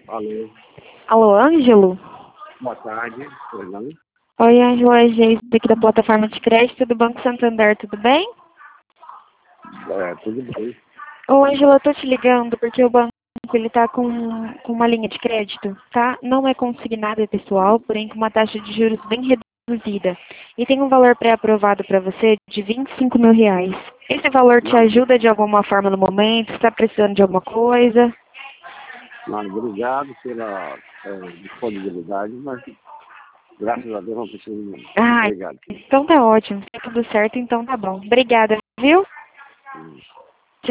Alô, Alô, Ângelo? boa tarde. Pois não? Oi, Ângelo, é Geise aqui da plataforma de crédito do Banco Santander, tudo bem? Tudo bem. Ô, Ângelo, eu tô te ligando porque o banco ele tá com uma linha de crédito, tá? Não é consignada, é pessoal, porém com uma taxa de juros bem reduzida. E tem um valor pré-aprovado para você de R$ 25.000. Esse valor te Não, ajuda de alguma forma no momento? Você está precisando de alguma coisa? não, obrigado pela disponibilidade, mas graças a Deus não preciso não. Ah, Obrigado. então tá ótimo. Se tá tudo certo, então tá bom. Obrigada, viu? Hum.